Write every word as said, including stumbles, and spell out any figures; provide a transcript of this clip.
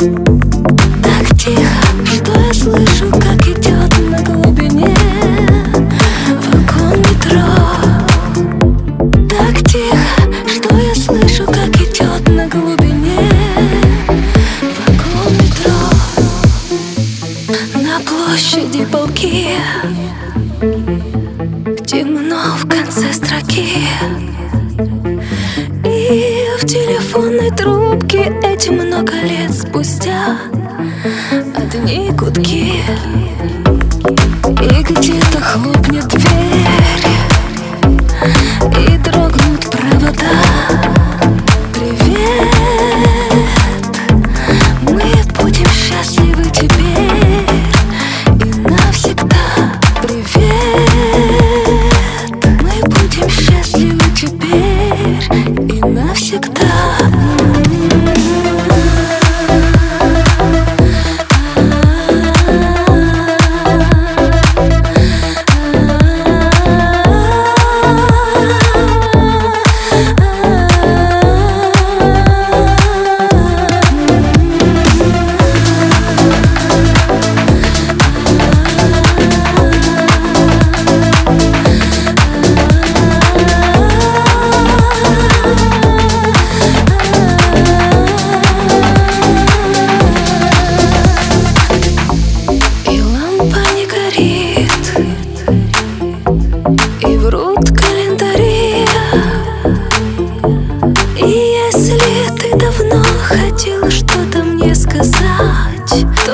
Так тихо, что я слышу, как идет на глубине вагон метро. Так тихо, что я слышу, как идет на глубине вагон метро. На площади полки, темно в конце строки, и в телефонной трубке эти много лет спустя одни гудки. И где-то хлопнет дверь, и дрогнут провода. Привет, мы будем счастливы теперь и навсегда. Привет, мы будем счастливы теперь и навсегда. И врут календари. И если ты давно хотела что-то мне сказать, то